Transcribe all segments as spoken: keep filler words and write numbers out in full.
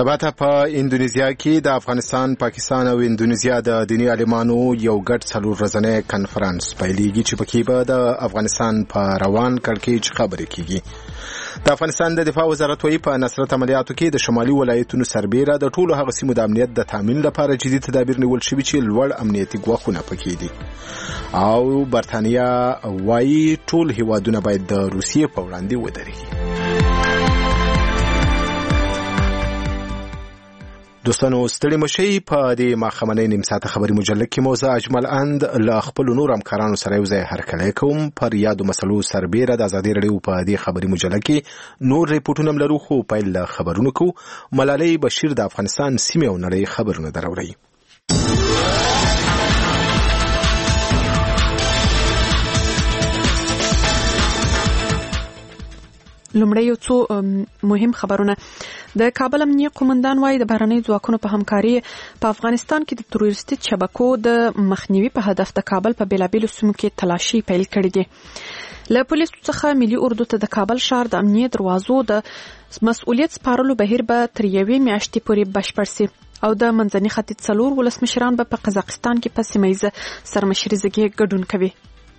سبا ته په اندونیزیا کې د افغانستان، پاکستان او اندونیزیا د دینی عالمانو یو ګډ څلور ورځنی کنفرانس پیلېږي چې پکې به د افغانستان په روان کړکېچ خبرې کیږي. د افغانستان د دفاع وزارت وايي په نصرت عملیاتو کې د شمالي ولایتونو سربېره د ټولو هغه سیمو د امنیت د تامین لپاره جدي تدابیر نیول شوي چې لوړ امنیتي ګواښونه پکې دي. او برتانیا وايي ټول هیوادونه باید د روسیې په وړاندې ودرېږي. دوستانو ستړي مشي په دې ماخمنۍ نیم ساعته خبري مجله کې موزه اجمل اند له خپل نور همکارانو سره یو ځای هرکلی کوم. پر یادو مسلو سربېره د ازادي رادیو په دې خبري مجله کې نور ریپورټونه لرو، خو پیل له خبرونو کو. ملالۍ بشیر د افغانستان سیمې او نړۍ خبرونه دراوړي. لومړی یو څو مهم خبرونه. د کابل امنیه قومندان وايي د بهرنیو ځواکونو په همکاري په افغانستان کې د تروریستي شبکو د مخنیوي په هدف د کابل په بیلابیلو سیمو کې تلاشي پیل کړې دي. له پولیسو څخه ملي اردو ته د کابل ښار د امنیه دروازو د مسؤلیت سپارلو بهیر به تر یوې میاشتې پورې بشپړ سي او د منځني ختیځ څلور ولسمشران به په قزاقستان کې په سیمه ییزه سرمشریزه کې ګډون کوي.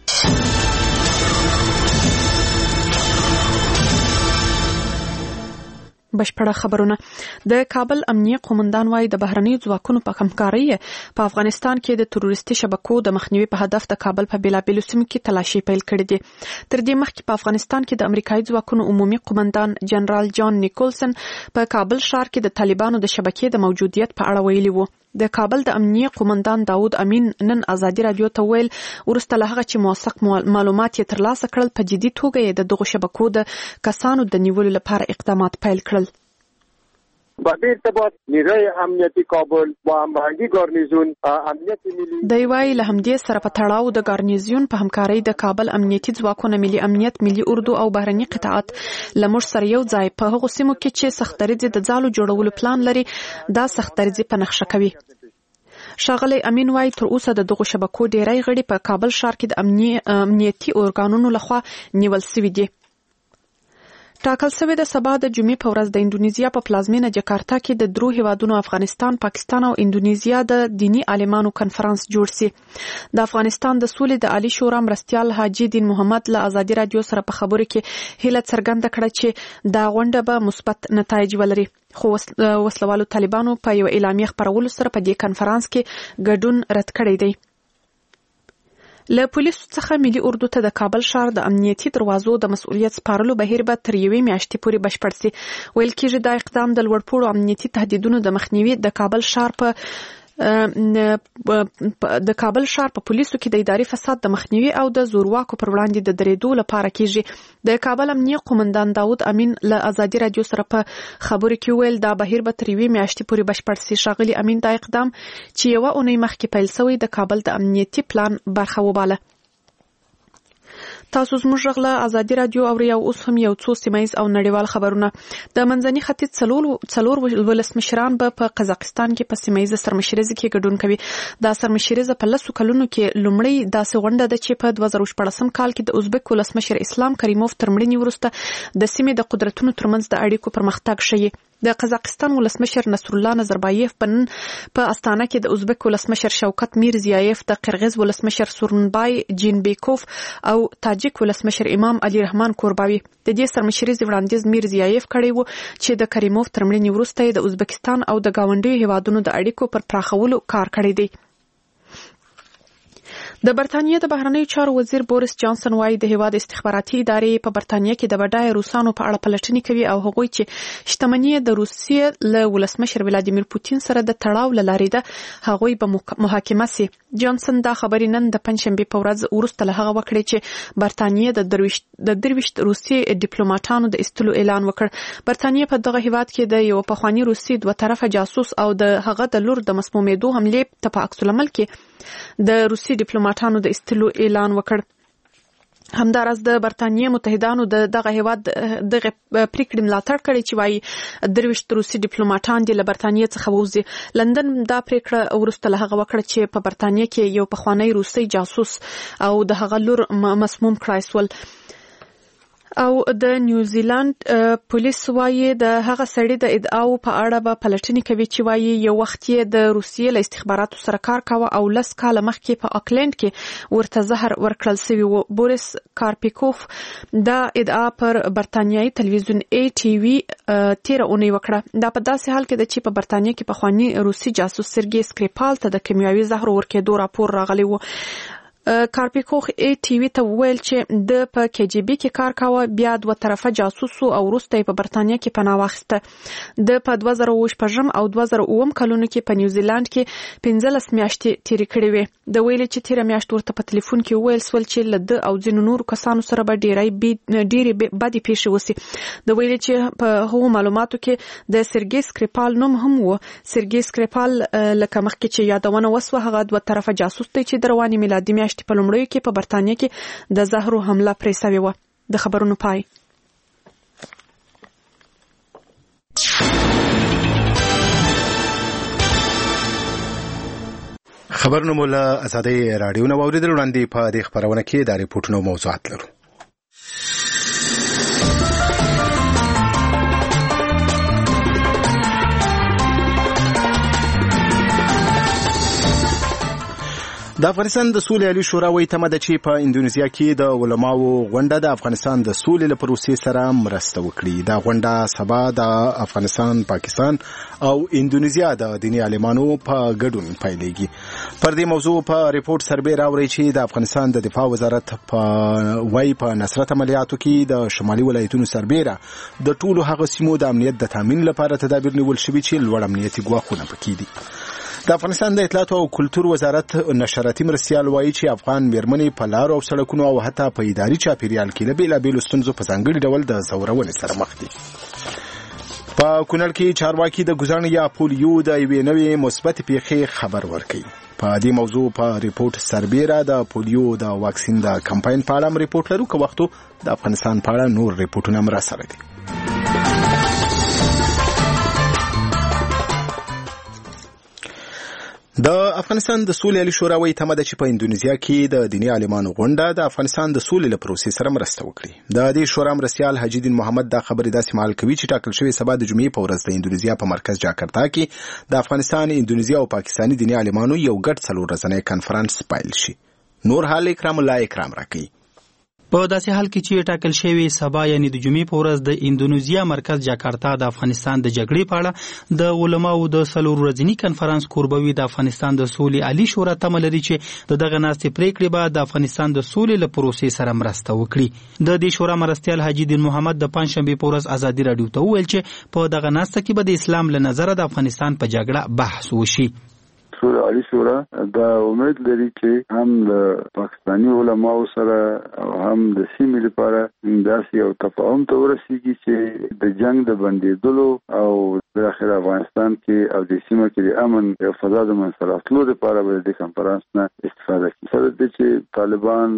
بشپړه خبرونه. د کابل امنیه قومندان وايي د بهرنیو ځواکونو په همکاري په افغانستان کې د تروریستي شبکو د مخنیوي په هدف د کابل په بیلابیلو سیمو کې تلاشي پیل کړې دي. تر دې مخکې په افغانستان کې د امریکایي ځواکونو عمومي قومندان جنرال جان نیکولسن په کابل ښار کې د طالبانو د شبکې د موجودیت په اړه ویلي وو. د کابل د امنیه قومندان داود امین نن ازادي رادیو ته ویل ورسته له هغه چې موثق معلومات یې ترلاسه کړل په جدي توګه یې د دغو شبکو د کسانو د نیولو لپاره اقدامات پیل کړل. با به ارتباط نیروی امنیتی کابل با هماهنگی گارنیزون امنیت ملی دی وايي له همدې سره په تړاو د گارنیزون په همکارۍ د کابل امنیتي ځواکونو ملي امنیت، ملي اردو او بهرني قطاعت لمر سره یو ځای په هغو سیمو کې چې سختدریځي د ځالو جوړولو پلان لري دا سختدریځي په نقشه کوي. ښاغلی امین وايي تر اوسه د دغو شبکو ډیری غړي په کابل ښار کې د امنیتي ارګانونو لخوا نیول شوي دي. ټاکل شوی د سبا د جمعې په ورځ د اندونیزیا په پلازمینه جکارتا کې د درو هیوادونو افغانستان، پاکستان او اندونیزیا د دینی عالمانو کنفرانس جوړ شي. د افغانستان د سولې د عالی شورا مرستیال حاجی دین محمد له ازادي رادیو سره په خبرو کې هیله څرګنده کړه چې دا غونډه به مثبت نتایج ولري. خو وسلوالو طالبانو په یو اعلامیه خپرولو سره په دې کنفرانس کې ګډون رد کړی دی. له پولیسو څخه ملي اردو ته د کابل ښار د امنیتي دروازو د مسؤلیت سپارلو بهیر به تر یوې میاشتې پورې بشپړ سي. ویل کېږي دا اقدام د لوړپوړو امنیتي تهدیدونو د مخنیوي د کابل ښار په د کابل ښار په پولیسو کې د اداري فساد د مخنیوي او د زورواکو پر وړاندې د درېدو لپاره کېږي. د کابل امنیه قومندان داود امین له ازادي رادیو سره په خبرو کې ویل دا بهیر به تر یوې میاشتې پورې بشپړ سي. ښاغلي امین دا اقدام چې یوه اونۍ مخکې پیل شوی د کابل د امنیتي پلان برخه وباله. تاسو زموږ غږ له ازادي رادیو اورئ او اوس هم یو څو سیمایز او نړیوال خبرونه. د منځني ختیځ څلور څلور ولسمشران به په قزاقستان کې په سیمایزه سرمشریزه کې ګډون کوي. دا سرمشریزه په لسو کلونو کې لومړی داسې غونډه ده چې په دوه زره شپاړسم کال کې د ازبک ولسمشر اسلام کریموف تر مړینې وروسته د سیمې د قدرتونو ترمنځ د اړیکو پرمختګ ښیي. د قزاقستان ولسمشر نصر الله نظربایف په نن په استانه کې د ازبک ولسمشر شوکت میرزیایف، د قرغیز ولسمشر سورنبای جینبیکوف او تاجک ولسمشر امام علي رحمان کورباوي د دې سرمشریزې وړاندیز میرزیایف کړی وو چې د کریموف تر مړینې وروسته د ازبکستان او د ګاونډیو هیوادونو د اړیکو پر پراخولو کار کړی دی. د برتانیې د بهرنیو چارو وزیر بوریس جانسن وايي د هیواد استخباراتي ادارې په برتانیې کې د بډایه روسانو په اړه پلټنې کوي او هغوی چې شتمنۍ د روسیې له ولسمشر ولادیمیر پوتین سره د تړاو له لارې ده هغوی به محاکمه سي. جانسن دا خبرې نن د پنځشنبې په ورځ وروسته له هغه وکړې چې برتانیې د درویشت د درویشت روسي ډیپلوماټانو د استلو اعلان وکړ. برتانیې په دغه هیواد کې د یو پخوانی روسي دوه طرفه جاسوس او د هغه د لور د مسمومېدو حملې ته په عکس العمل کې د روسي ډیپلوماټانو د استلو اعلان وکړ. همدارس د برتانیې متحدانو د دغه هیواد دغه پریکړې ملاتړ کړی چې وايي درویشت روسي ډیپلوماټان د برتانیې څخه ووځي. لندن دا پریکړه وروسته له هغه وکړه چې په برتانیې کې یو پخوانی روسي جاسوس او د هغه لور مسموم کړای سول. او د نیوزیلند پولیس وایي د هغه سړي د ادعاو په اړه به پلټنې کوي چې وایي یو وخت یې د روسیې له استخباراتو سره کار کاوه او لس کاله مخکې په اکلند کې ورته زهر ورکړل شوی و. بوریس کارپیکوف دا ادعا پر برتانیایي تلویزیون ای ټي وي تیر اونۍ وکړه. دا په داسې حال کې ده چې په برتانیه کې پخوانی روسي جاسوس سرګي سکریپال ته د کیمیاوي زهر ورکېدو راپور راغلی و. کارپیکوف ای ټي وي ته ویل چې د په کې جی بي کې کار کاوه، بیا دوه طرفه جاسوس او وروسته په برتانیه کې پناه واخیسته. د په دوه زره اووه شپږم او دوه زره اووم کلونو کې په نیوزیلند کې پنځلس میاشتې تیرې کړې وې. د ویلې چې تیره میاشت ورته په ټلیفون کې ویل سول چې له ده او ځینو نورو کسانو سره به ډېرې ډېرې بدې پیښې وسي. د ویلې چې په هغو معلوماتو کې د سرګي سکریپال نوم هم و. سرګي سکریپال لکه مخکې چې یادونه وسوه هغه دوه طرفه جاسوس دی چې د روانې میلادي میاشتې په لومړیو کې په برتانیه کې د زهرو حمله پرې سوې وه. د خبرونو پای. خبرونه مو له ازادۍ راډیو نه واورېدل. وړاندې په دې خبرونه کې د ریپورټونو موضوعات لرو. د افغانستان د سولې عالی شورا وایي تمه ده چې په اندونیزیا کې د علماو غونډه د افغانستان د سولې له پروسې سره مرسته وکړي. دا غونډه سبا د افغانستان، پاکستان او اندونیزیا د دیني عالمانو په ګډون پیلېږي. پر دې موضوع په ریپورت سربې راوړی چې د افغانستان د دفاع وزارت په وایي په نصرت عملیاتو کې د شمالي ولایتونو سربېره د ټولو هغه سیمو د امنیت د تامین لپاره تدابیر نیول شوي چې لوړ امنیتي ګواښونه پکې دي. د افغانستان د اطلاعات او کلتور وزارت نشراتي مرستیال وایي چې افغان میرمنې په لارو او سړکونو او حتی په اداري چاپیریال کې له بېلابېلو ستونزو په ځانګړي ډول د ځورونې سره مخ دي. په کونړ کې چارواکي د ګوزڼ یا پولیو د یوې نوې مثبتې پیښې خبر ورکوي. په دې موضوع په ریپورت سربېره د پولیو د واکسین د کمپاین په اړه هم ریپورت لرو. که وختو د افغانستان په اړه نور ریپورټونه هم راسره دي. د افغانستان د سولې عالی شورا وایي تمه ده چې په اندونیزیا کې د دیني عالمانو غونډه د افغانستان د سولې له پروسې سره مرسته وکړي. د دې شورا مرستیال حاجي دین محمد دا خبرې داسې مهال کوي چې ټاکل شوی سبا د جمعې په ورځ د اندونیزیا په مرکز جاکرتا کې د افغانستان، اندونیزیا او پاکستاني دیني عالمانو یو ګډ څلور ورځنی کنفرانس پیل شي. نور حال اکرام الله اکرام راکوي. په داسې حال کې چې ټاکل شوی سبا یعنی د جمعې په ورځ د اندونیزیا مرکز جاکارتا د افغانستان د جګړې په اړه د علماو د څلور ورځني کنفرانس کوربوي د افغانستان د سولې عالی شورا تمه لري چې د دغه ناستې پریکړې به د افغانستان د سولې له پروسې سره مرسته وکړي. د دې شورا مرستیال حاجي دین محمد د پنځشنبې په ورځ ازادي راډیو ته وویل چې په دغه ناسته کې به د اسلام له نظره د افغانستان په جګړه بحث وشي. سورة علی شورا دا امید لري چې هم د پاکستاني علماو سره او هم د سیمې لپاره داسې یو تفاهم ته ورسیږي چې د جنگ د بندېدلو او د اخر افغانستان کې او د سیمه کې د امن او فضا د منځته راتلو لپاره به د کنفرانس نه استفاده کوي. سره د چې طالبان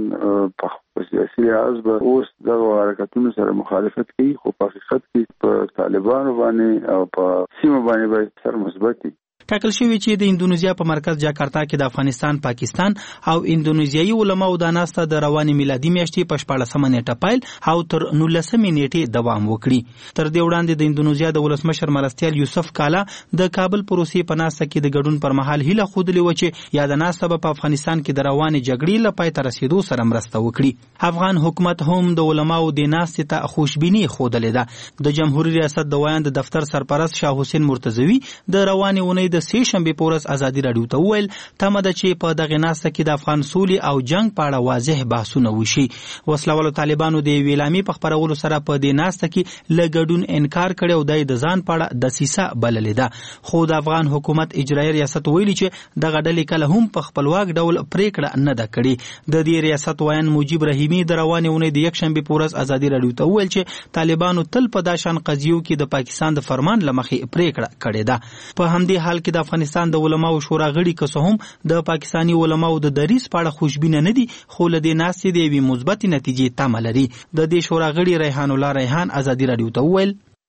په سیاسي لحاظ به اوس دغه حرکتونو سره مخالفت کوي، خو په حقیقت کې په طالبانو باندې او په سیمه باندې به سر مثبت دي. ټاکل شوی چې د اندونیزیا په مرکز جاکارتا کې د افغانستان، پاکستان او اندونیزیایي علماو د ناسته د روانې میلادي میاشتې په شپاړسمه نیټه پیل او تر نولسمې نیټې دوام وکړي. تر دې وړاندې د اندونیزیا د ولسمشر مرستیال یوسف کالا د کابل پروسې په ناسته کې د ګډون پر مهال هیله ښودلې وه چې یا د ناسته به په افغانستان کې د روانې جګړې له پای ته رسېدو سره مرسته وکړي. افغان حکومت هم د علماو د ناستې ته خوشبیني ښودلې ده. د جمهوریت ریاست د ویاند دفتر سرپرست شاه حسین مرتضوي د روانې اونۍ د سې شنبې په ورځ ازادي راډیو ته وویل تمه ده چې په دغه ناسته کې د افغان سولې او جنگ په اړه واضح بحثونه وشي. وسلهوالو طالبانو د یوې اعلامیې په خپرولو سره په دې ناسته کې له ګډون انکار کړی او د د ځان په اړه دسیسه بللې ده. خو د افغان حکومت اجرایي ریاست ویلي چې دغه ډلې کله هم په خپلواک ډول پریکړه نه ده کړې. د دې ریاست ویان مجیب رحیمي د روانې اونۍ د یکشنبې په ورځ ازادي راډیو ته وویل چې طالبانو تل په داشان قضیو کې د پاکستان د فرمان له مخې پریکړه کړې ده. په همدې حال کې د افغانستان د علماو شورا غړي که هم د پاکستاني علماو د دریځ په اړه خوشبینه نه دي، خو له دې ناستې د یوې مثبتې نتیجې تمه لري. د دې شورا غړي ریحان الله ریحان ازادي راډیو ته وویل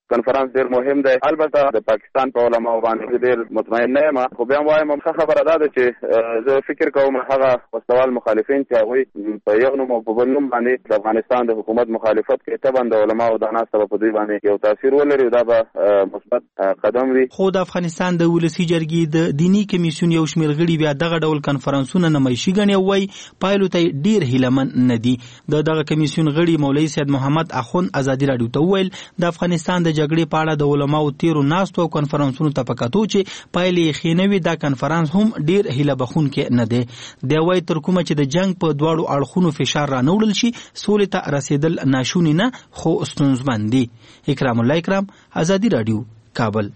کنفرانس ډیر مهم دی. البته د پاکستان په علماء باندې ډیر مطمئن نه یم، خو بیا وایم ښه خبره ده چې زه فکر کوم هغه وسوال مخالفین چې هغوی په یو نوم او په بل نوم باندې د افغانستان د حکومت مخالفت کوي، طبعا د علماء او د ناس په دوی باندې یو تاثیر ولري، دا به مثبت قدم وي. خو د افغانستان د ولسی جرګې د دینی کمیسیون یو شمېر غړي بیا دغه ډول کنفرانسونه نمایشي ګڼي او وایي پایلو ته ډیر هیلمن نه دي. د دغه کمیسیون غړي مولوي سید محمد اخوند ازادي راډیو ته وویل د افغانستان د جګړې په اړه د علماو تیرو ناستو او کنفرانسونو ته په کتو چې پایلې یې ښې نه وي، دا کنفرانس هم ډیر هیله بخونکی نه دی. دی وایي تر کومه چې د جنګ په دواړو اړخونو فشار را نه وړل شي سولې ته رسېدل ناشوني نه خو ستونزمن دي. اکرام الله اکرام، ازادي راډیو، کابل.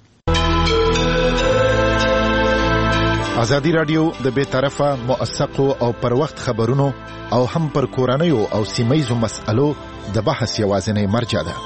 ازادي راډیو د بې طرفه موثقو او پر وخت خبرونو او هم پر کورنیو او سیمه‌یزو مسألو د بحث یوازینی مرجع ده.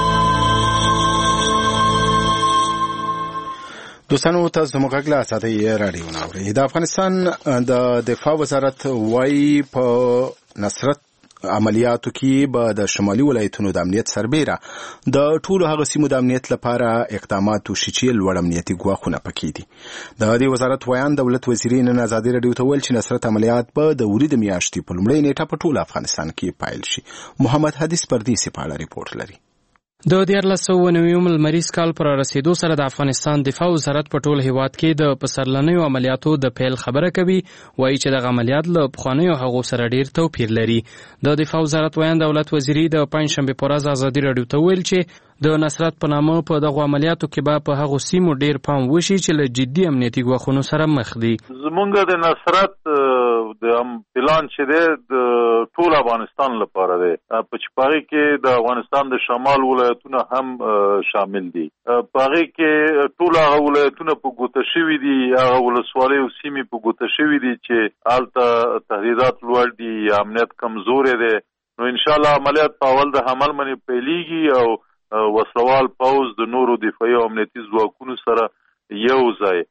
دوستانو تاسو زموږ غږ له اساتۍ راډیو نه اورئ. د افغانستان د دفاع وزارت وایي په نصرت عملیاتو کې به د شمالي ولایتونو د امنیت سربیره د ټولو هغه سیمو د امنیت لپاره اقدامات وشي چې لوړ امنیتي ګواښونه پکې دي. د دې وزارت ویان دولت وزیر نن ازادي راډیو ته ویل چې نصرت عملیات به د ورید میاشتې په لومړۍ نیټه په ټول افغانستان کې پیل شي. محمد حدیث پردیسي په اړه ریپورت لري. د دیارلس سوه نویم لمریز کال پر رسیدو سره د افغانستان دفاع وزارت په ټول هیواد کې د پسرلنیو عملیاتو د پیل خبره کوي. وایي چې دغه عملیات له پخوانیو هغو سره ډیر توپیر لري. د دفاع وزارت ویان دولت وزیري د پنجشنبې په ورځ ازادي راډیو ته ویل چې د نصرت په نامه په دغو عملیاتو کې به په هغو سیمو ډیر پام وشي چې له جدي امنیتي ګواښونو سره مخ دي. زمونږ د نصرت د پلان چې دی د ټول افغانستان لپاره دی، په چې پاغې کې د افغانستان د شمال ولایتونه هم شامل دي. پاغې کې ټول هغه ولایتونه په ګوته شوي دي، هغه ولسوالۍ او سیمې په ګوته شوي دي چې هلته تهدیدات لوړ دي یا امنیت کمزوری دی. نو انشاءالله عملیات په اول د حمل باندې پیلیږي او وسلوال پوځ د نورو دفاعي او امنیتي ځواکونو سره یو ځای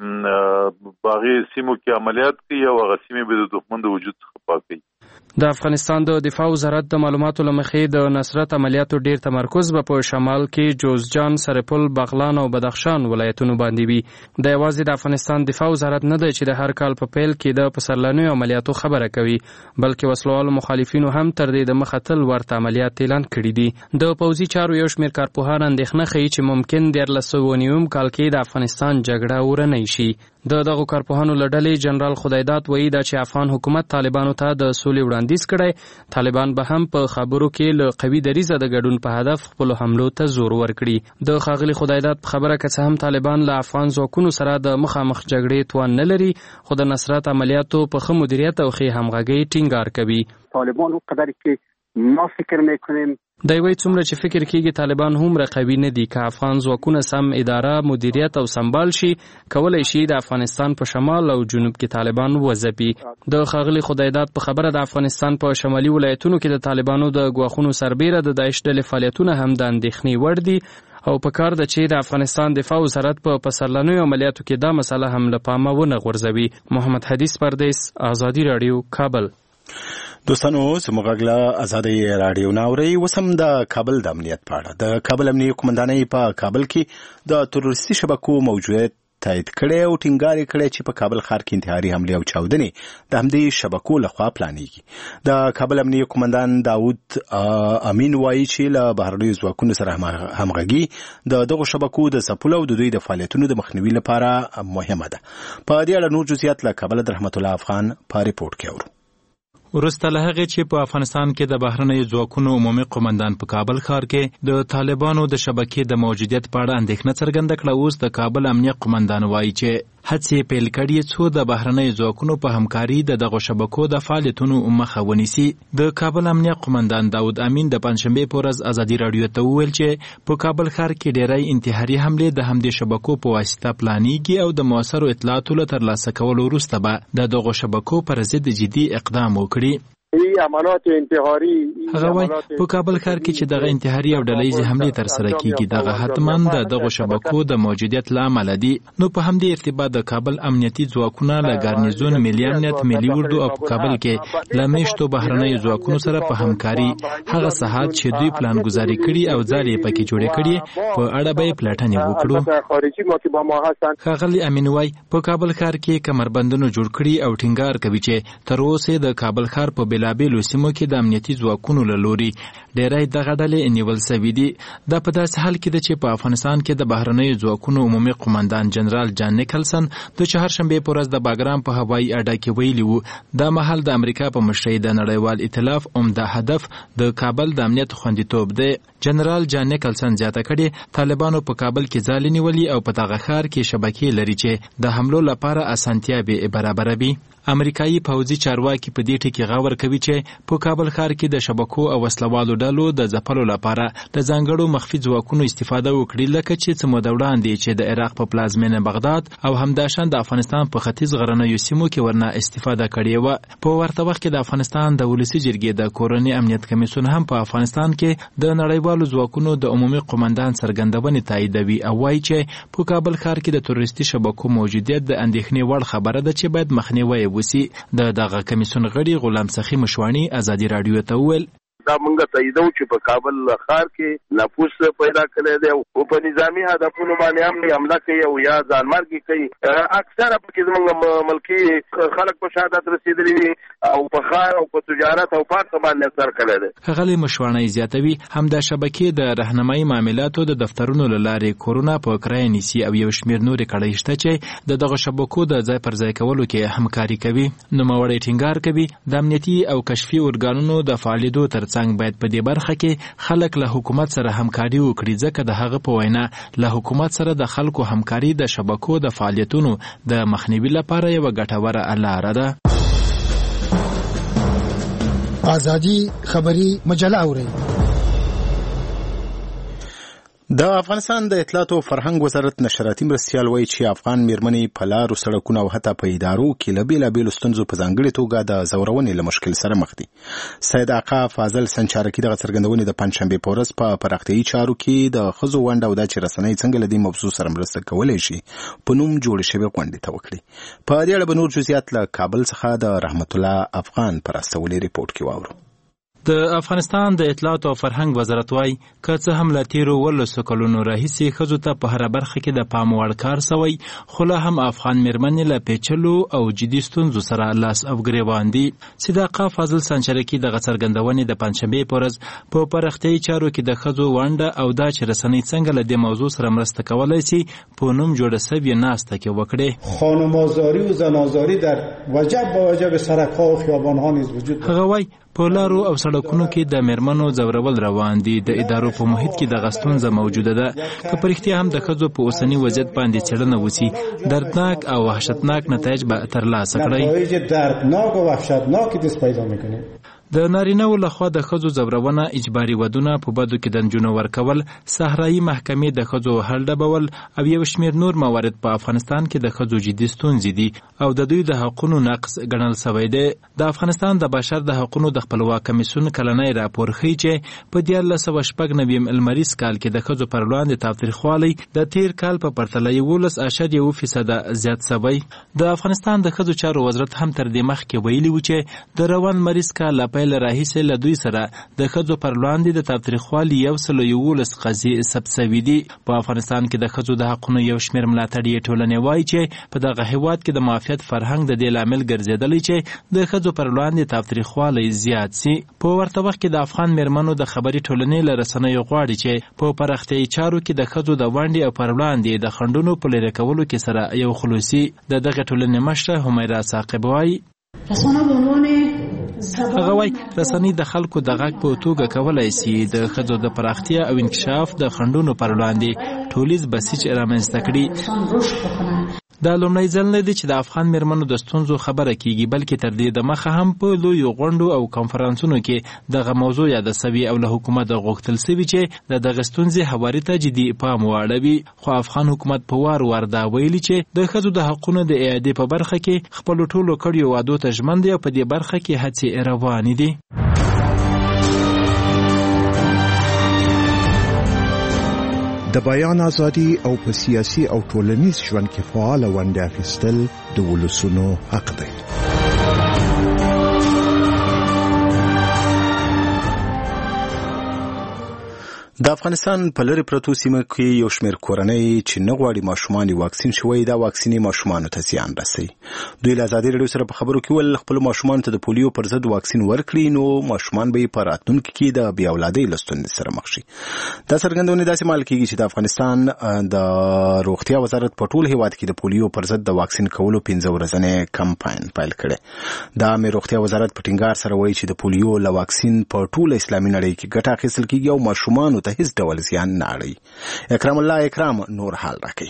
باغي سیمو کې عملیات کوي او هغه سیمې به د دښمن د وجود څخه پاکوي. د افغانستان د دفاع وزارت د معلوماتو له مخې د نصرت عملیاتو ډیر تمرکز به په شمال کې جوزجان، سرپل، بغلان او بدخشان ولایتونو باندې وي. د یوازې د افغانستان دفاع وزارت نه دی چې د هر کال په پیل کې د پسرلنیو عملیاتو خبره کوي، بلکې وسلوالو مخالفینو هم تر دې د مخه تل ورته عملیات اعلان کړي دي. د پوځي چارو یو شمېر کارپوهان اندېښنه ښیي چې ممکن دیارلس سوه نویم کال کې د افغانستان جګړه اورنۍ شي. د دغو کارپوهانو له ډلې جنرال خدایداد وایي دا چې افغان حکومت طالبانو ته د سولې وړاندیز کړی، طالبان به هم په خبرو کې له قوي دریځه د ګډون په هدف خپلو حملو ته زور ورکړي. د ښاغلي خدایداد په خبره که څه هم طالبان له افغان ځواکونو سره د مخامخ جګړې توان نه لري، خو د نصرت عملیاتو په ښه مدیریت او ښې همغږۍ ټینګار کوي. طالبان قدر که ما فکر میکنیم دی وایي څومره چې فکر کېږي طالبان هومره قوي نه دي. که افغان ځواکونه سم اداره، مدیریت او سمبال شي، کولی شي د افغانستان په شمال او جنوب کې طالبان وځپي. د ښاغلي خدایداد په خبره د افغانستان په شمالي ولایتونو کې د طالبانو د ګواښونو سربیره د داعش ډلې فعالیتونه هم د اندېښنې وړ دي او په کار ده چې د افغانستان دفاع وزارت په پسرلنیو عملیاتو کې دا مسله هم له پامه ونه غورځوي. محمد حدیث پردیس، ازادي راډیو، کابل. دوستانو زموږ غږ له ازادي راډیو نه اورئ. اوس هم د کابل د امنیت په اړه. د کابل امنیتي قومندانۍ په کابل کې د تروریستي شبکو موجودیت تایید کړی او ټینګار یې کړی چې په کابل ښار کې انتحاري حملې او چاودنې د همدې شبکو لخوا پلانېږي. د کابل امنیتي قومندان داود امین وایي چې له بهرنیو ځواکونو سره همغږي د دغو شبکو د ځپلو او د دوی د فعالیتونو د مخنیوي لپاره مهمه ده. په دې اړه نور جزئیات له کابل د رحمت الله افغان په ریپورت کې اورو. وروسته له هغې چې په افغانستان کې د بهرنیو ځواکونو عمومي قومندان په کابل ښار کې د طالبانو د شبکې د موجودیت په اړه اندېښنه څرګنده کړه، اوس د کابل امنیه قومندان وایي چې هڅې پیل کړي څو د بهرنیو ځواکونو په همکاري د دغو شبکو د فعالیتونو مخه ونیسي. د کابل امنیه قومندان داود امین د پنجشنبې په ورځ ازادي راډیو ته وویل چې په کابل ښار کې ډېری انتحاري حملې د همدې شبکو په واسطه پلانېږي او د مؤثرو اطلاعاتو له ترلاسه کولو وروسته به د دغو شبکو پر ضد جدي اقدام وکړي. ای عملیات انتحاري هغه وای په کابل ښار کې چې دغه انتحاري او ډلهییزې حملې تر سره کیږي دغه حتما د دغه شبکو د موجودیت له امله دي. نو په همدې ارتباط د کابل امنیتي ځواکونه له ګارنیزون ملي امنیت ملي اردو او په کابل کې له میشتو بهرنیو ځواکونو سره په همکاري هغه ساحات چې دوی پلان ګزاري کړي او ځالې پکې جوړې کړي په اړه به پلټنې وکړو. ښاغلي امین وای په کابل ښار کې کمربندونه جوړ کړي او ټینګار کوي چې تر اوسه د کابل ښار په بېلابېلو سیمو کې د امنیتي ځواکونو له لوري ډېری دغه ډلې نیول سوي دي. دا په داسې حال کې ده چې په افغانستان کې د بهرنیو ځواکونو عمومي قماندان جنرال جان نیکلسن د چهارشنبې په ورځ د باګرام په هوایي اډه کې ویلي وو دا مهال د امریکا په مشرۍ د نړیوال ائتلاف عمده هدف د کابل د امنیت خوندیتوب دی. جنرال جان نیکلسن زیاته کړې طالبانو په کابل کې ځالې نیولي او په دغه ښار کې شبکې لري چې د حملو لپاره اسانتیاوې برابروي. امریکایي پوځي چارواکي په دې ټکي غور کوي چې په کابل ښار کې د شبکو او وسلوالو ډلو د ځپلو لپاره د ځانګړو مخفي ځواکونو استفاده وکړي لکه چې څه موده وړاندې چې د عراق په پلازمینه بغداد او همداشان د افغانستان په ختیځ غرنیو سیمو کې ورنه استفاده کړې وه. په ورته وخت کې د افغانستان د ولسي جرګې د کورنۍ امنیت کمیسیون هم په افغانستان کې د نړیوالو ځواکونو د عمومي قماندان څرګندونې تاییدوي او وایي چې په کابل ښار کې د تروریستي شبکو موجودیت د اندېښنې وړ خبره ده چې باید مخنیوی وسی. د دغه کمیسیون غړي غلام سخی مشوانی ازادي رادیو ته وویل دا مونږ تاییدو چې په کابل ښار کې نفوذ پیدا کړی دی او په نظامی هدفونو باندې هم حمله کوي او یا ځانمرګي کوي. اکثره پکې زموږ ملکي خلک په شهادت رسېدلي دي او په ښار او په تجارت او پارک باندې اثر کړی دی. ښاغلی مشوانی زیاتوي همدا شبکې د راهنمایي معاملاتو د دفترونو له لارې کورونه په کرایه نیسي او یو شمېر نورې کړۍ شته چې د دغه شبکو د ځای پر ځای کولو کې همکاري کوي. نوموړی ټینګار کوي د امنیتي او کشفي ارګانونو د فعالیدو تر څنګ باید په دې برخه کې خلک له حکومت سره همکاري وکړي ځکه د هغه په وینا له حکومت سره د خلکو همکاري د شبکو د فعالیتونو د مخنیوي لپاره یوه ګټوره لاره ده. ازادي خبري مجله اوري. د افغانستان د اطلاعات او فرهنګ وزارت نشراتي مرستیال وایي چې افغان میرمنې په لارو سړکونو او حتی په ادارو کې له بېلابېلو ستونزو په ځانګړې توګه د ځورونې له مشکل سره مخ دي. سید آقا فاضل سنچارکي دغه څرګندونې د پنجشنبې په ورځ په پراختیایي چارو کې د ښځو ونډه او دا چې رسنۍ څنګه له دې موضوع سره مرسته کولی شي په نوم جوړې شوې غونډې ته وکړي. په دې اړه به نور جزئیات له کابل څخه د رحمت الله افغان په راستولې ریپورټ کې واورو. د افغانستان د اطلاعات او فرهنګ وزارت وايي که څه هم له تیرو ولسو کلونو راهیسې ښځو ته په هره برخه کې د پام وړ کار سوی خو لا هم افغان میرمنې له پیچلو او جدي ستونزو سره لاس او ګریوان دي. صداقه فاضل سنچرکي دغه څرګندونې د پنجشنبې په ورځ په پراختیایي چارو کې د ښځو ونډه او دا چې رسنۍ څنګه له دې موضوع سره مرسته کولی شي په نوم جوړه سوې ناسته کې وکړې. خانم‌آزاری و زن‌آزاری در وجب با وجب سرک‌ها و خیابان‌ها نیز وجود دارد. هغه وایي په لارو او سړکونو کې د میرمنو ځورول روان دي. د ادارو په محیط کې دغه ستونزه موجوده ده. که په رښتیا هم د ښځو په اوسني وضعیت باندې څېړنه وسي دردناک او وحشتناک نتایج به ترلاسه کړئ. نتایج دردناک و وحشتناکی دست پیدا میکنه. د نارینه‌و لخوا د ښځو ځورونه اجباري ودونه په بدو کې د نجونو ورکول صحرایي محکمې د ښځو حل ډبول او یو شمېر نور موارد په افغانستان کې د ښځو جدي ستونزې دي او د دوی د حقونو نقض ګڼل سوی دی. د افغانستان د بشر د حقونو د خپلواک کمیسیون کلنی راپور ښیي چې په دیارلس سوه شپږ نوي لمریز کال کې د ښځو پر وړاندې تاوتریخوالی د تیر کال په پرتله یولس اعشاریه اووه فیصده زیات سوی. د افغانستان د ښځو چارو وزارت هم تر دې مخکې ویلي و چې د روان لمریز کال پیل راهیسې له دوی سره د ښځو پر وړاندې د تاوتریخوالي یو سل او یولس قضیې ثبت سوي دي. په افغانستان کې د ښځو د حقونو یو شمېر ملاتړي ټولنې وایي چې په دغه هېواد کې د معافیت فرهنګ د دې لامل ګرځېدلی چې د ښځو پر وړاندې تاوتریخوالی زیات سي. په ورته وخت کې د افغان میرمنو د خبري ټولنې له رسنیو غواړي چې په پراختیایي چارو کې د ښځو د ونډې او پر وړاندې د خنډونو په لرې کولو کې سره یو خلوصي. د دغه ټولنې مشره همیرا ثاقب وایي هغه وایي رسنۍ د خلکو د غږ په توګه کولی سي د ښځو د پراختیا او انکشاف د خنډونو پر وړاندې ټولیز بسیج رامنځته کړي. دا لومړی ځل نه دی چې د افغان میرمنو د ستونزو خبره کیږي، بلکې تر دې د مخه هم په لویو غونډو او کنفرانسونو کې دغه موضوع یاده سوي او له حکومت غوښتل سوي چې د دغه ستونزې هواري ته جدي پام واړوي. خو افغان حکومت په وار وار دا ویلي چې د ښځو د حقونو د اعادې په برخه کې خپلو ټولو کړیو وعدو ته ژمن دی او په دې برخه کې هڅې روانې دي. د بیان ازادي او په سیاسي او ټولنیز ژوند کې فعال ونډه اخیستل د ولسونو حق دی. د افغانستان په لرې پرتو سیمو کې یو شمېر کورنۍ چې نه غواړي ماشومان یې واکسین شوی، دا واکسین ماشومانو ته زیان رسوي. دوی له ازادي راډیو سره په خبرو کې ول خپل ماشومان ته د پولیو پر ضد واکسین ورکړي، نو ماشومان به په راتلونکي کې د بې اولادۍ له ستونزې سره مخ شي. دا څرګندونه داسې مال کېږي چې د افغانستان د روغتیا وزارت په ټول هیواد کې د پولیو پر ضد د واکسین کولو پنځه ورځنی کمپاین پیل کړی. دا مې روغتیا وزارت په ټینګار سره وایي چې د پولیو له واکسین په ټول اسلامي نړۍ کې ګټه اخیستل کېږي او ماشومان ته هیڅ ډول زیان نه اړوي. اکرام الله اکرام نور حال راکړي.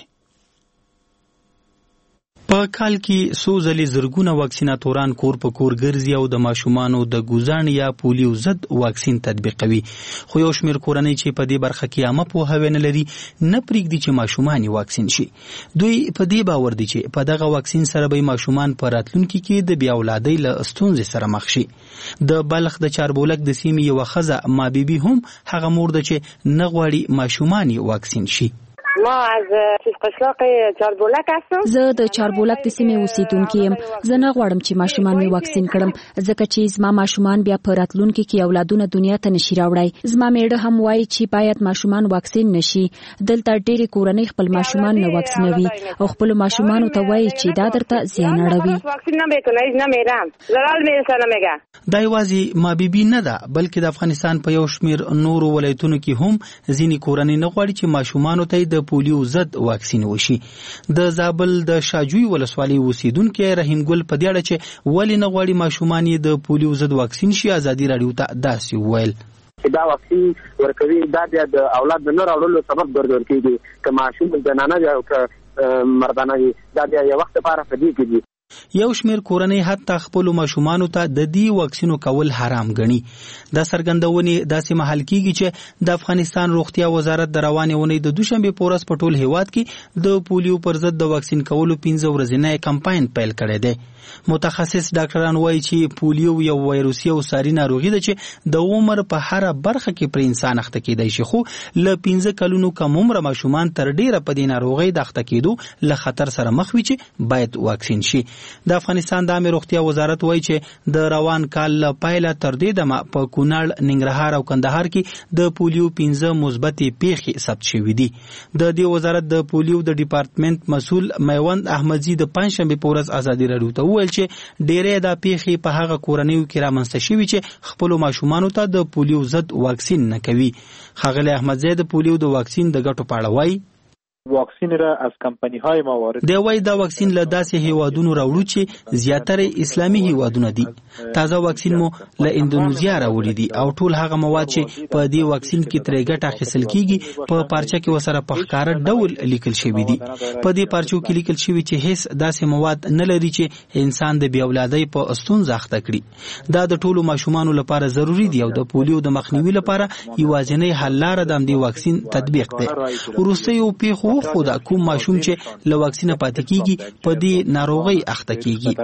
په کال کې څو ځلې زرګونه واکسیناتوران کور په کور ګرځي او د ماشومانو د ګوزان یا پولیو ضد واکسین تطبیقوي، خو یو شمېر کورنۍ چې په دې برخه کې عامه پوهاوی نه لري نه پرېږدي چې ماشومان یې واکسین شي. دوی په دې باور دي چې په دغه واکسین سره به ماشومان په راتلونکي کې د بې اولادۍ له ستونزې سره مخ شي. د بلخ د چاربولک د سیمې یوه ښځه ما بیبي هم هغه مور ده چې نه غواړي ماشومان یې واکسین شي. ما از قشلاق چاربولک هستم. زه د چاربولک د سیمې اوسیدونکې یم. زه نه غواړم چې ماشومان مې واکسین کړم، ځکه چې زما ماشومان بیا په راتلونکي کې اولادونه دنیا ته نشي راوړی. زما میړه هم وایي چې باید ماشومان واکسین نشي. دلته ډېرې کورنۍ خپل ماشومان نه واکسینوي او خپل ماشومانو ته وایي چې دا درته زیان اړوي. واکسین نه میکنه، نه میرم. زرال مې سره میگه. دا یوازې ما بیبي نه ده، بلکې د افغانستان په یو شمېر نورو ولایتونو کې هم ځینې کورنۍ نه غواړي چې ماشومانو ته د پولیو ضد واکسین وشي. د زابل د شاجوی ولسوالۍ اوسیدونکي رحیم ګل په دې اړه چې ولې نه غواړي ماشومان یې د پولیو ضد واکسین شي ازادي راډیو ته داسې وویل. دا واکسین ورکوي دا د اولاد د نه راوړلو سبب ګرځول کېږي، که ماشوم زنانه وي او که مردانه وي، دا د یو وخت لپاره په دې کې دي. یو شمېر کورنۍ حتی خپلو ماشومانو ته د دې واکسینو کول حرام ګڼي. دا څرګندونې داسې مهال کېږي چې د افغانستان روغتیا وزارت د روانې اونۍ د دوشنبې په ورځ په ټول هیواد کې د پولیو پر ضد د واکسین کولو پنځه ورځنی کمپاین پیل کړی دی. متخصص ډاکټران وایي چې پولیو یو وایروسي او ساري ناروغي ده چې د عمر په هره برخه کې پر انسان اخته کېدای شي، خو له پنځه کلونو کم عمره ماشومان تر ډیره په دې ناروغۍ د اخته کېدو له خطر سره مخ وي چې باید واکسین شي. د افغانستان د عامه روغتیا وزارت وایي چې د روان کال له پیله تر دې دمه په کونړ، ننګرهار او کندهار کې د پولیو پنځه مثبتې پیښې ثبت شوي دي. د دې وزارت د پولیو د ډپارټمنټ مسؤل میوند احمدزي د پنځشنبې په ورځ ازادي راډیو ته وویل چې ډېرې دا پیښې په هغه کورنیو کې رامنځته شوي چې خپلو ماشومانو ته د پولیو ضد واکسین نه کوي. ښاغلی احمدزی د پولیو د واکسین د ګټو په اړه وایي. واکسین را از کمپنی های ما وارد دی وای دا واکسین له داسې هیوادونو راوړو چې زیاتره اسلامي هیوادونه دي. تازه واکسین مو له اندونیزیا راوړی دي او ټول هغه مواد چې په دې واکسین کې ترې ګټه اخیستل کیږي په پارچه کې وسره په ښکاره ډول لیکل شوی دي. په دې پارچو کې لیکل شوی چې هیڅ داسې مواد نه لري چې انسان د بې اولادۍ په ستونزه اخته کړي. دا د ټولو ماشومانو لپاره ضروری دی او د پولیو د مخنیوي لپاره یوازینی حل لاره د دې واکسین تطبیق دی. وروستیو پیښو خو دا کوم ماشوم چې له واکسینه پاتې کیږي په دې ناروغۍ اخته کیږي.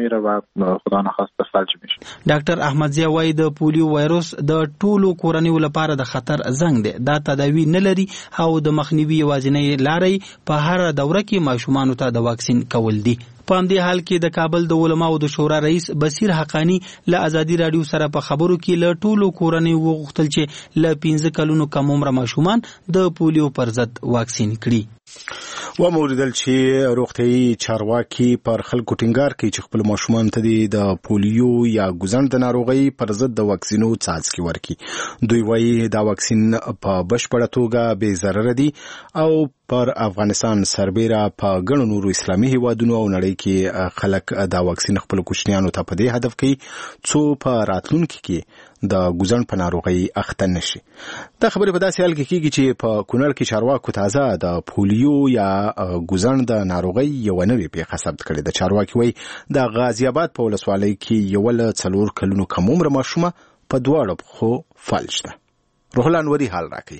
ډاکټر احمدزی وایي د پولیو وایروس د ټولو کورنیو لپاره د خطر زنګ دی. دا تداوی نه لري او د مخنیوي یوازینی لارې په هر دوره کې ماشومانو ته د واکسین کول دي. په همدې حال کې د کابل د علماو د شورا رئیس بصیر حقانی له ازادي راډیو سره په خبرو کې له ټولو کورنیو وغوښتل چې له پنځه کلونو کم عمره ماشومان د پولیو پر ضد واکسین کړي. و موریدل چې روغتیايي چارواکي پر خلکو ټینګار کوي چې خپل ماشومان ته د پولیو یا ګوزن د ناروغۍ پر ضد د واکسینو څاڅکي ورکړي. دوی وایي دا واکسین په بشپړه توګه بې ضرره دي او پر افغانستان سربیره په ګڼو نورو اسلامي هیوادونو او نړۍ کې خلک دا واکسین خپل کوچنیانو ته په دې هدف کوي څو په راتلونکي کې د ګوزن په ناروغۍ اخته نشي. دا خبره په داسې حال کې کیږي چې په کونړ کې چارواکو تازه د پولیو پولیو یا ګوزن د ناروغي یو نوې پیښه ثبت کړې ده. چارواکي وایي د غازی آباد په ولسوالۍ کې یو له څلور کلونو کم عمره ماشومه په دواړو پښو فلج ده. روح الله انوري حال راکړي.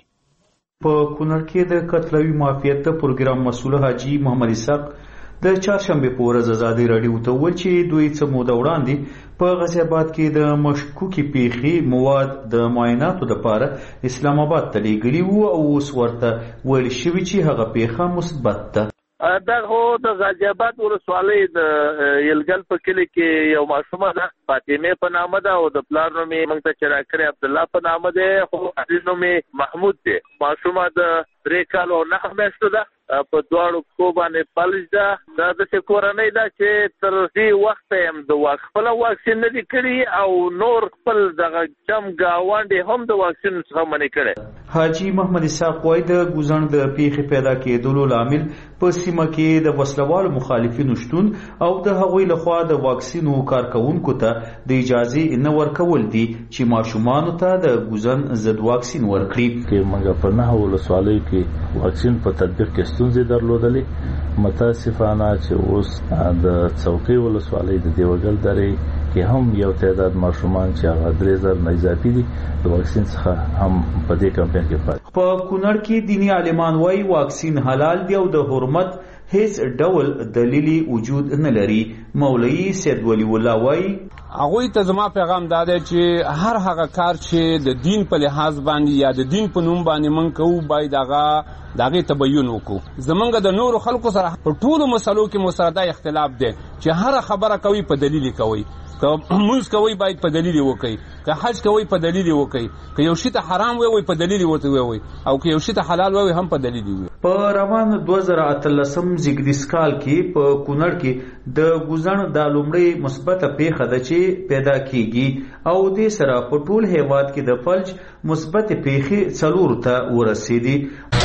په کونړ کې د قتلوي معافیت د پروګرام مسؤل حاجی محمد اسحاق د چهارشنبه په ورځ ازادي راډیو ته وویل چې دوی څه موده وړاندې په غازی آباد کې د مشکوکې پیښې مواد د معایناتو لپاره اسلام آباد ته لیږلي وو او اوس ورته ویل شوي چې هغه پیښه مثبت ده. دا هو د غازی آباد ولسوالۍ د یلګل په کلي کې یو ماشومه ده، فاطمه په نامه ده او د پلار نوم یې موږ ته چې راکړی عبدالله په نامه ده، خو اصلي نوم یې محمود دی. ماشومه د درې کالو او نهه میاشتو ده، په دواړو پښو باندې فلج ده. دا داسې کورنۍ ده چې تر دې وخته هم د خپله واکسین نه دي کړي او نور خپل دغه جم ګاونډ هم د واکسین څخه منع کړی. حاجی محمد اسحاق وایي د ګوزن د پیښې پیدا کېدلو لامل په سیمه کې د وسلوالو مخالفینو شتون او د هغوی لخوا د واکسینو کارکوونکو ته د اجازې نه ورکول دي چې ماشومانو ته د ګوزن ضد واکسین ورکړي. کې موږ په نهه ولسوالیو کې واکسین په تطبیق کې ستونزې درلودلې. متاسفانه چې اوس د څوکۍ ولسوالۍ د دیوګل درې کې هم یو تعداد ماشومان چې هغه درې زره نه اضافي دي د واکسین څخه هم په دې کمپاین کې پاتې. په کونړ کې دیني عالمان وایي واکسین حلال دی او د حرمت هیڅ ډول دلیلی وجود نه لري. مولوی سید ولی الله وایي هغوی ته زما پیغام دا دی چې هر هغه کار چې د دین په لحاظ باندې یا د دین په نوم باندې موږ کوو باید هغه د هغې تبیین وکړو. زمونږ د نورو خلکو سره په ټولو مسلو کې مو سره دا اختلاف دی چې هره خبره کوي په دلیل کوي. که مونځ کوي باید په دلیل وکړي، که حج کوي په دلیل وکړي، که یو شي ته حرام وي په دلیل ورته وي او که یو شي ته حلال وي هم په دلیل وي. په روان دوه زره اتلسم زیږدیز کال کې په کونړ کې د ګوزن د لومړۍ مثبته پیښه ده چې پیدا کیږي او دې سره په ټول هیواد کې د فلج مثبتې پیښې څلور ته ورسېدي.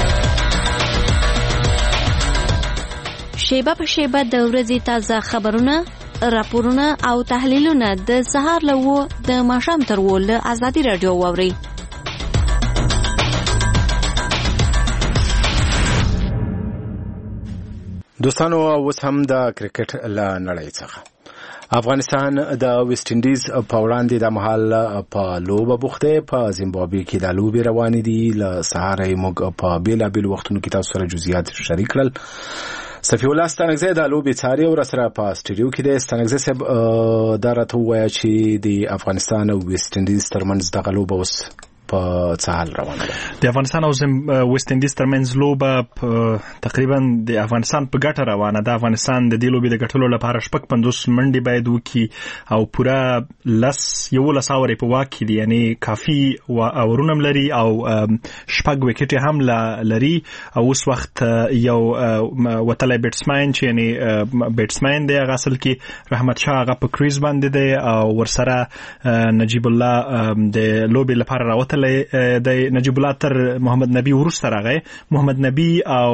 شیبه په شیبه د ورځې تازه خبرونه، راپورونه او تحلیلونه د سهار له وو د ماښام تر وو له ازادي راډیو واورئ. دوستانو اوس هم د کرکټ له نړۍ څخه افغانستان د ویسټ انډیز په وړاندې د مهال په لوبه بوخته. په زیمبابوې کې د لوبې روانې دي. له سهاره موږ په بیلابیلو وختونو کې تاسو سره جزئیات شریک کړل. صفی الله ستانګزی د لوبې څاري او سره په سټډیو کې دی. ستانګزی صاحب دا راته ووایه چې د افغانستان او ویسټ انډیز ترمنځ دغه لوبه اوس په څه حال روانه ده؟ د افغانستان او ویسټ انډیز ترمنځ لوبه تقریبا د افغانستان په ګټه روانه ده. افغانستان د دې لوبې د ګټلو لپاره شپږ پنځوس منډې باید وکړي او پوره لس یولس اورې په واک کې دي، یعنی کافي اورونه هم لري او شپږ وکټې هم لري. او اوس وخت یو وتلی بیټسمین چې یعنی بیټسمین دی هغه اصل کې رحمت شاه هغه په کریز باندې دی او ورسره نجیب الله د لوبې لپاره راوتلی د نجیب الله تر محمد نبی وروسته راغی. محمد نبی او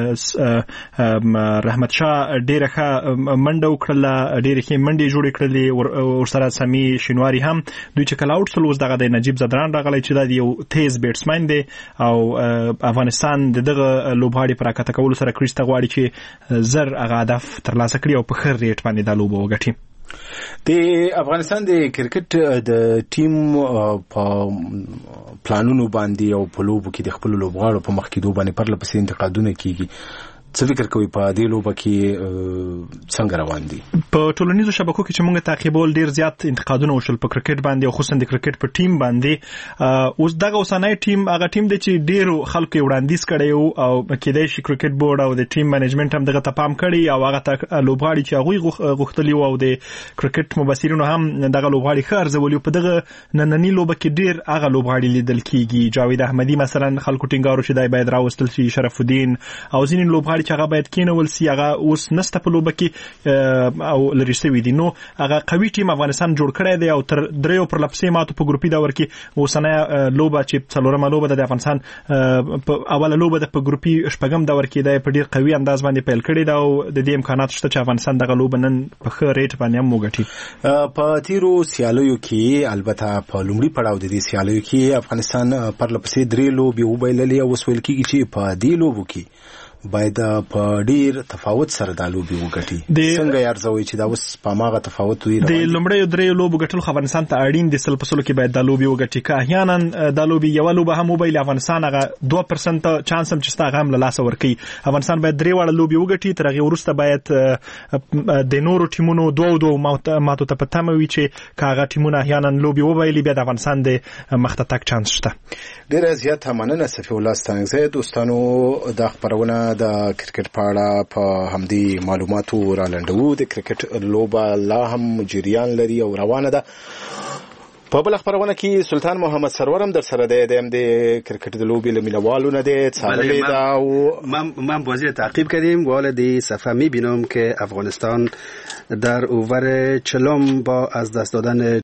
رحمت شاه ډیره ښه منډه وکړله، ډیره ښې منډې جوړې کړلې. ورسره سمی شینواري هم دوی چې کله آوټ شول اوس دغه د نجیب زدران راغلی چې دا یو تیز بیټسمین دی او افغانستان د دغه لوبغاړي په راکته کولو سره کریس ته غواړي چې زر هغه هدف ترلاسه کړي او په ښه ریټ باندې دا لوبه وګټي. د افغانستان د کرکټ د ټیم په پلانونو باندې او په لوبو کې د خپل لوبغاړو په مخ کې دوه باندې پرله پسې انتقادونه کیږي. څه فکر کوي په دې لوبه کې څنګه روان دي؟ په ټولنیزو شبکو کې چې موږ تعقیبول ډیر زیات انتقادونه وشول په کرکټ باندې او خصوصا د کرکټ په ټیم باندې. اوس دغه اوسنۍ ټیم هغه ټیم دی چې ډیرو خلکو وړاندیز کړی او کېدای شي کرکټ بورډ او د ټیم منیجمنت هم دغه ته پام کړی او هغه لوبغاړي چې هغوی غوښتلي وو او د کرکټ مبصرینو هم دغه لوبغاړي ښه ارزولي. په دغه نننۍ لوبه کې ډیر هغه لوبغاړي لیدل کیږي. جاوید احمدي مثلا خلکو ټینګارو چې دای باید راوستل شي، شرف الدین او ځینې لوبغاړي چې هغه باید کېنول سي هغه اوس نسته په لوبه کې او لري شوي دي. نو هغه قوي ټیم افغانستان جوړ کړی دی او تر دریو پر لپسې ماتو په ګروپي دور کې اوسنۍ لوبه چې څلورمه لوبه د افغانستان په اوله لوبه د په ګروپي شپږم دور کې دی په ډیر قوي انداز باندې پیل کړی دا او د دې امکانات شته چې افغانستان دغه لوبه نن په ښه ریټ باندې هم وګټي. په تیرو سیالیو کې البته په لومړي پړاو د دې سیالیو کې افغانستان پر لپسې درې لوبې وبایللې او وسویل کېږي چې په دې لوبو کې باید په ډیر تفاوت سره د لوبي وګټي څنګه یارځوي چې دا اوس په ماغه تفاوت وي. د لومړی درې لوبو ګټل خو افغانستان ته اړین دي سل په سلو کې باید د لوبي وګټي که احیانا د لوبي یو لوبه هم وبایل افغانستان هغه دوه پرسنټ چانس هم چې ستا غم له لاسه ورکي. افغانستان باید درې واړه لوبي وګټي تر هغه وروسته باید د نورو ټیمونو دوه دوه ماتو ته پته موي چې کاغه ټیمونه احیانا لوبي وبایل بیا د افغانستان د مخته تک چانس شته. ډیر زیات مننه صفی الله ستانګزه. دوستانو د خبرونه د کرکټ په اړه په همدې معلوماتو را لنډو. د کرکټ لوبه لا هم جریان لري او روانه ده. په بل خبرونه کې سلطان محمد سرور هم در سره دی د کرکټ د لوبې له مینوالو نه دی څارلې ده و من من بازی رو تعقیب کردیم. والدی صفحه میبینم که افغانستان در اوور چلم با از دست دادن